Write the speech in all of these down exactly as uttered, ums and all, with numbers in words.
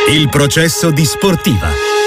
Il processo di Sportiva.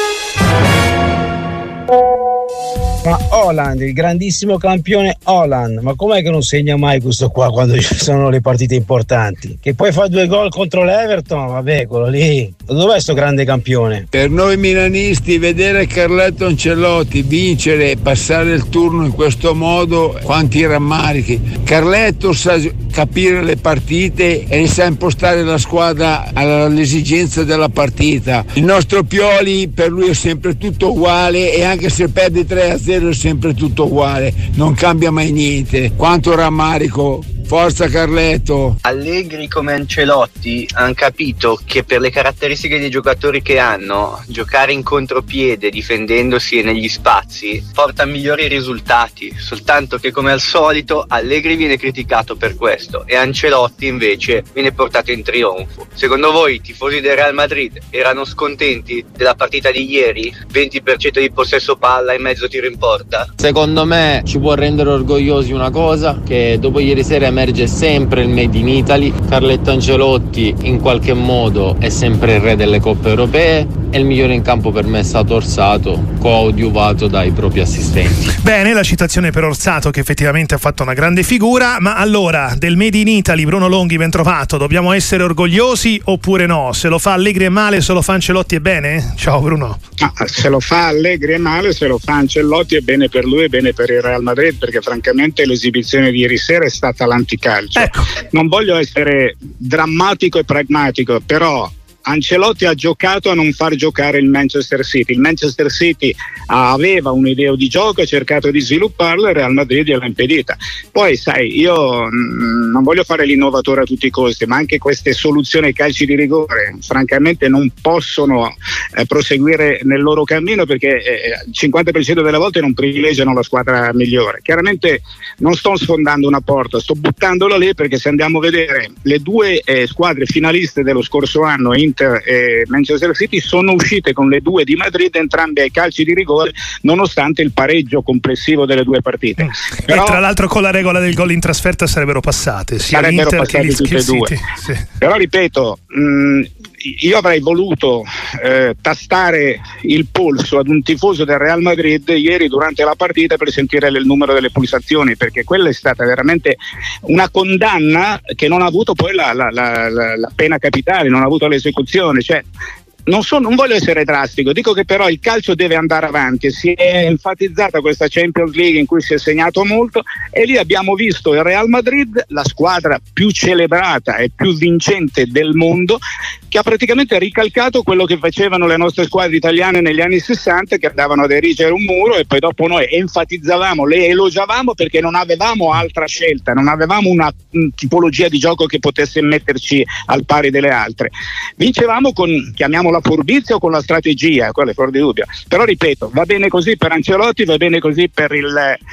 Ma Haaland, il grandissimo campione Haaland, ma com'è che non segna mai questo qua quando ci sono le partite importanti? Che poi fa due gol contro l'Everton, vabbè, quello lì. Dov'è sto grande campione? Per noi milanisti vedere Carletto Ancelotti vincere e passare il turno in questo modo, quanti rammarichi. Carletto sa capire le partite e sa impostare la squadra all'esigenza della partita. Il nostro Pioli, per lui è sempre tutto uguale, e anche se perde tre a zero è sempre tutto uguale, non cambia mai niente. Quanto rammarico. Forza Carletto. Allegri come Ancelotti hanno capito che per le caratteristiche dei giocatori che hanno, giocare in contropiede difendendosi negli spazi porta a migliori risultati, soltanto che come al solito Allegri viene criticato per questo e Ancelotti invece viene portato in trionfo. Secondo voi i tifosi del Real Madrid erano scontenti della partita di ieri? venti per cento di possesso palla e mezzo tiro in porta? Secondo me ci può rendere orgogliosi una cosa, che dopo ieri sera emerge sempre il Made in Italy. Carletto Ancelotti in qualche modo è sempre il re delle coppe europee e il migliore in campo per me è stato Orsato, coadiuvato dai propri assistenti. Bene, la citazione per Orsato, che effettivamente ha fatto una grande figura. Ma allora, del Made in Italy, Bruno Longhi, ben trovato, dobbiamo essere orgogliosi oppure no? Se lo fa Allegri è male, se lo fa Ancelotti è bene? Ciao Bruno. Ah, se lo fa Allegri è male, se lo fa Ancelotti è bene per lui e bene per il Real Madrid, perché francamente l'esibizione di ieri sera è stata l'anticalcio. Ecco. Non voglio essere drammatico e pragmatico, però Ancelotti ha giocato a non far giocare il Manchester City. Il Manchester City aveva un'idea di gioco, ha cercato di svilupparla, il Real Madrid gliel'ha impedita. Poi sai, io mh, non voglio fare l'innovatore a tutti i costi, ma anche queste soluzioni ai calci di rigore francamente non possono eh, proseguire nel loro cammino, perché eh, il cinquanta per cento delle volte non privilegiano la squadra migliore. Chiaramente non sto sfondando una porta, sto buttandola lì, perché se andiamo a vedere le due eh, squadre finaliste dello scorso anno, Inter e Manchester City, sono uscite con le due di Madrid entrambe ai calci di rigore, nonostante il pareggio complessivo delle due partite. Mm. Però, e tra l'altro con la regola del gol in trasferta sarebbero passate sia sarebbero l'Inter passate che il tutte e due. City. Sì. Però ripeto, mh, io avrei voluto eh, tastare il polso ad un tifoso del Real Madrid ieri durante la partita per sentire il numero delle pulsazioni, perché quella è stata veramente una condanna che non ha avuto poi la, la, la, la, la pena capitale, non ha avuto l'esecuzione. Cioè, non, so, non voglio essere drastico, dico che però il calcio deve andare avanti. Si è enfatizzata questa Champions League in cui si è segnato molto, e lì abbiamo visto il Real Madrid, la squadra più celebrata e più vincente del mondo, che ha praticamente ricalcato quello che facevano le nostre squadre italiane negli anni sessanta, che andavano ad erigere un muro e poi dopo noi enfatizzavamo, le elogiavamo perché non avevamo altra scelta, non avevamo una mh, tipologia di gioco che potesse metterci al pari delle altre. Vincevamo con, chiamiamola furbizia o con la strategia, quello è fuori di dubbio. Però ripeto, va bene così per Ancelotti, va bene così per il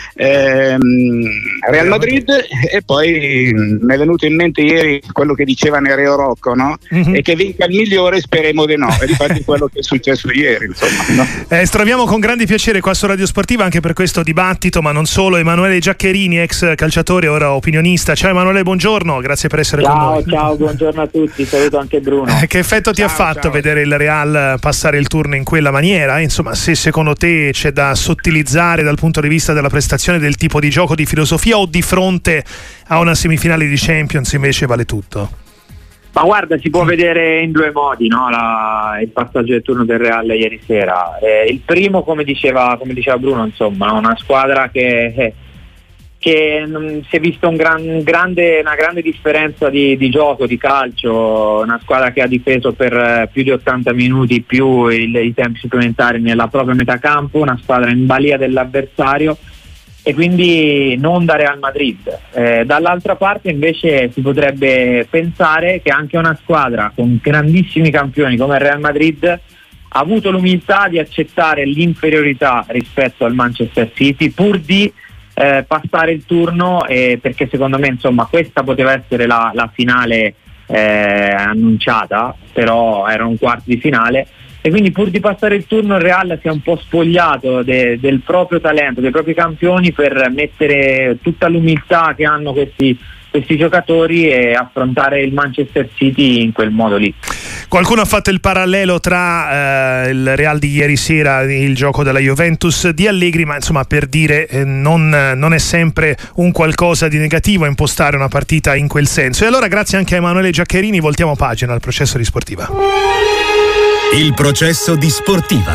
ehm, Real Madrid, e poi mi è venuto in mente ieri quello che diceva Nereo Rocco, no? Mm-hmm. E che vinca il migliore, speriamo di no, e infatti quello che è successo ieri, insomma, no? Eh, troviamo con grande piacere qua su Radio Sportiva anche per questo dibattito, ma non solo, Emanuele Giaccherini, ex calciatore, ora opinionista. Ciao Emanuele, buongiorno, grazie per essere ciao, con noi. Ciao, buongiorno a tutti, saluto anche Bruno. Che effetto ti ciao, ha fatto ciao. vedere il Real passare il turno in quella maniera? Insomma, se secondo te c'è da sottilizzare dal punto di vista della prestazione, del tipo di gioco, di filosofia, o di fronte a una semifinale di Champions invece vale tutto? Ma guarda, si può vedere in due modi, no? La, il passaggio del turno del Real ieri sera. Eh, il primo, come diceva, come diceva Bruno, insomma, una squadra che, eh, che non, si è vista un gran, grande, una grande differenza di, di gioco, di calcio, una squadra che ha difeso per eh, più di ottanta minuti più il, i tempi supplementari nella propria metà campo, una squadra in balia dell'avversario, e quindi non da Real Madrid. Eh, dall'altra parte invece si potrebbe pensare che anche una squadra con grandissimi campioni come il Real Madrid ha avuto l'umiltà di accettare l'inferiorità rispetto al Manchester City pur di eh, passare il turno, eh, perché secondo me insomma questa poteva essere la, la finale eh, annunciata, però era un quarto di finale. E quindi pur di passare il turno il Real si è un po' spogliato de, del proprio talento, dei propri campioni, per mettere tutta l'umiltà che hanno questi, questi giocatori e affrontare il Manchester City in quel modo lì. Qualcuno ha fatto il parallelo tra eh, il Real di ieri sera e il gioco della Juventus di Allegri, ma insomma per dire eh, non, non è sempre un qualcosa di negativo impostare una partita in quel senso. E allora grazie anche a Emanuele Giaccherini, voltiamo pagina al processo di Sportiva. Il processo di Sportiva.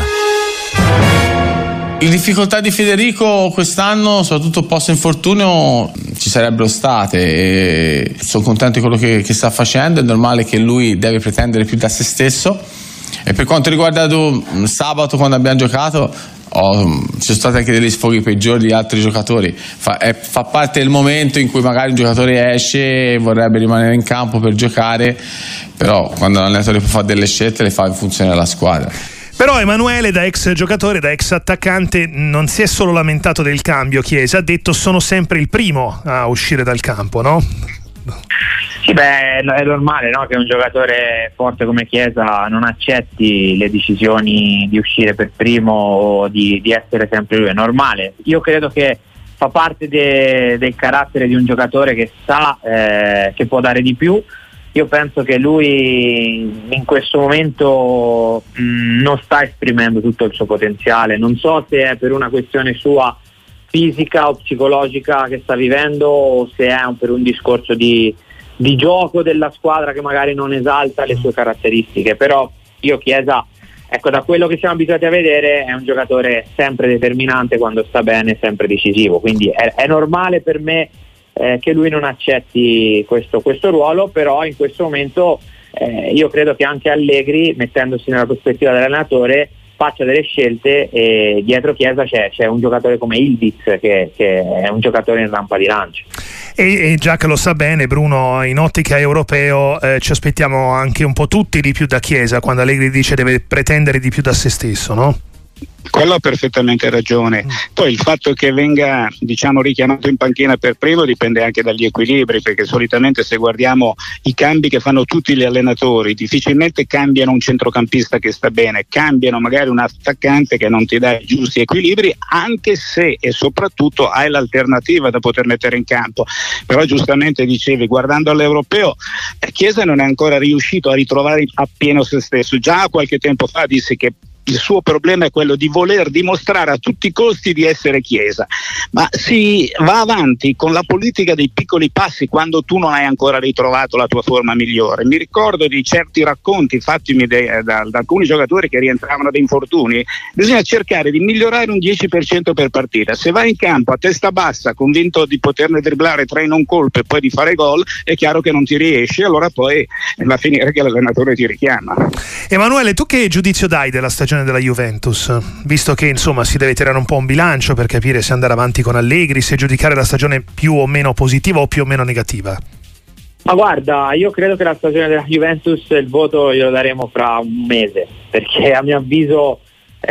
Le difficoltà di Federico quest'anno, soprattutto post infortunio, ci sarebbero state e sono contento di quello che, che sta facendo. È normale che lui deve pretendere più da se stesso. E per quanto riguarda sabato, quando abbiamo giocato, oh, ci sono stati anche degli sfoghi peggiori di altri giocatori. Fa, è, fa parte del momento in cui magari un giocatore esce e vorrebbe rimanere in campo per giocare, però quando l'allenatore può fare delle scelte le fa in funzione della squadra. Però Emanuele, da ex giocatore, da ex attaccante, non si è solo lamentato del cambio. Chiesa ha detto: sono sempre il primo a uscire dal campo, no? Sì, beh, è normale, no, che un giocatore forte come Chiesa non accetti le decisioni di uscire per primo o di, di essere sempre lui. È normale. Io credo che fa parte de, del carattere di un giocatore che sa eh, che può dare di più. Io penso che lui in questo momento mh, non sta esprimendo tutto il suo potenziale. Non so se è per una questione sua fisica o psicologica che sta vivendo, o se è un, per un discorso di, di gioco della squadra che magari non esalta le sue caratteristiche. Però io Chiesa, ecco, da quello che siamo abituati a vedere, è un giocatore sempre determinante, quando sta bene sempre decisivo, quindi è, è normale per me Eh, che lui non accetti questo, questo ruolo. Però in questo momento eh, io credo che anche Allegri, mettendosi nella prospettiva dell'allenatore, faccia delle scelte, e dietro Chiesa c'è, c'è un giocatore come Ildiz che, che è un giocatore in rampa di lancio. E, e Giac lo sa bene, Bruno, in ottica europeo eh, ci aspettiamo anche un po' tutti di più da Chiesa, quando Allegri dice deve pretendere di più da se stesso, no? Quello ha perfettamente ragione. Poi il fatto che venga, diciamo, richiamato in panchina per primo dipende anche dagli equilibri, perché solitamente, se guardiamo i cambi che fanno tutti gli allenatori, difficilmente cambiano un centrocampista che sta bene, cambiano magari un attaccante che non ti dà i giusti equilibri, anche se e soprattutto hai l'alternativa da poter mettere in campo. Però giustamente dicevi, guardando all'europeo, Chiesa non è ancora riuscito a ritrovare appieno se stesso. Già qualche tempo fa disse che il suo problema è quello di voler dimostrare a tutti i costi di essere Chiesa, ma si va avanti con la politica dei piccoli passi quando tu non hai ancora ritrovato la tua forma migliore. Mi ricordo di certi racconti fattimi de, da, da alcuni giocatori che rientravano da infortuni. Bisogna cercare di migliorare un dieci per cento per partita. Se vai in campo a testa bassa, convinto di poterne dribblare tre in un colpo e poi di fare gol, è chiaro che non ti riesci, allora poi va a finire che l'allenatore ti richiama. Emanuele, tu che giudizio dai della stagione della Juventus, visto che insomma si deve tirare un po' un bilancio per capire se andare avanti con Allegri, se giudicare la stagione più o meno positiva o più o meno negativa? Ma guarda, io credo che la stagione della Juventus il voto glielo daremo fra un mese, perché a mio avviso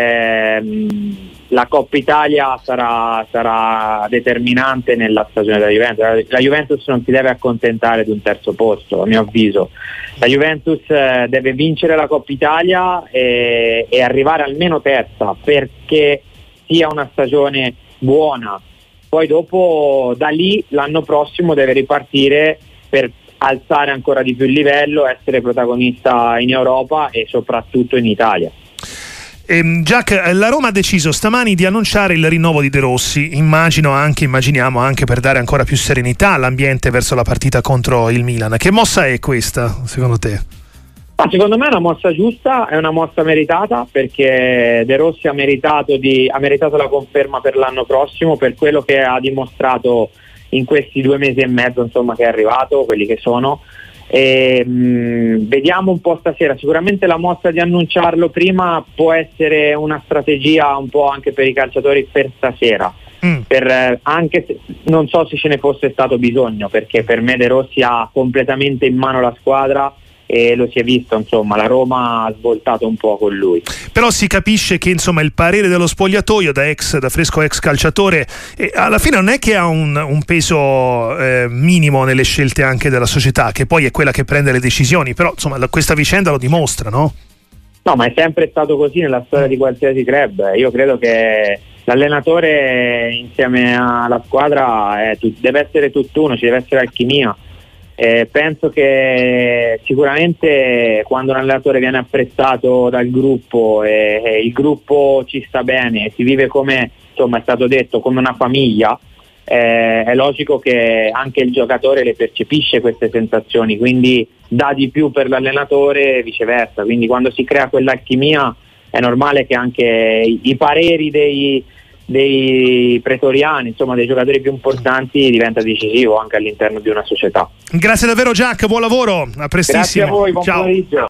ehm, la Coppa Italia sarà, sarà determinante nella stagione della Juventus. La Juventus non si deve accontentare di un terzo posto, a mio avviso. La Juventus eh, deve vincere la Coppa Italia e, e arrivare almeno terza, perché sia una stagione buona. Poi dopo, da lì, l'anno prossimo deve ripartire per alzare ancora di più il livello, essere protagonista in Europa e soprattutto in Italia. Ehm, Giac, la Roma ha deciso stamani di annunciare il rinnovo di De Rossi, immagino anche, immaginiamo anche per dare ancora più serenità all'ambiente verso la partita contro il Milan. Che mossa è questa, secondo te? Ma secondo me è una mossa giusta, è una mossa meritata, perché De Rossi ha meritato, di, ha meritato la conferma per l'anno prossimo, per quello che ha dimostrato in questi due mesi e mezzo, insomma, che è arrivato, quelli che sono. E, mh, vediamo un po' stasera. Sicuramente la mossa di annunciarlo prima può essere una strategia un po' anche per i calciatori per stasera, mm. per, eh, anche se non so se ce ne fosse stato bisogno, perché per me De Rossi ha completamente in mano la squadra e lo si è visto, insomma, la Roma ha svoltato un po' con lui. Però si capisce che, insomma, il parere dello spogliatoio, da ex da fresco ex calciatore, eh, alla fine non è che ha un, un peso eh, minimo nelle scelte anche della società, che poi è quella che prende le decisioni. Però insomma la, questa vicenda lo dimostra, no? No, ma è sempre stato così nella storia di qualsiasi club. Io credo che l'allenatore insieme alla squadra è, deve essere tutt'uno, ci deve essere alchimia. Eh, penso che sicuramente quando un allenatore viene apprezzato dal gruppo e, e il gruppo ci sta bene, si vive come, insomma, è stato detto, come una famiglia, eh, è logico che anche il giocatore le percepisce queste sensazioni, quindi dà di più per l'allenatore e viceversa. Quindi quando si crea quell'alchimia è normale che anche i, i pareri dei dei pretoriani, insomma dei giocatori più importanti, diventa decisivo anche all'interno di una società. Grazie davvero Jack, buon lavoro, a prestissimo. Grazie a voi, buon Ciao. pomeriggio.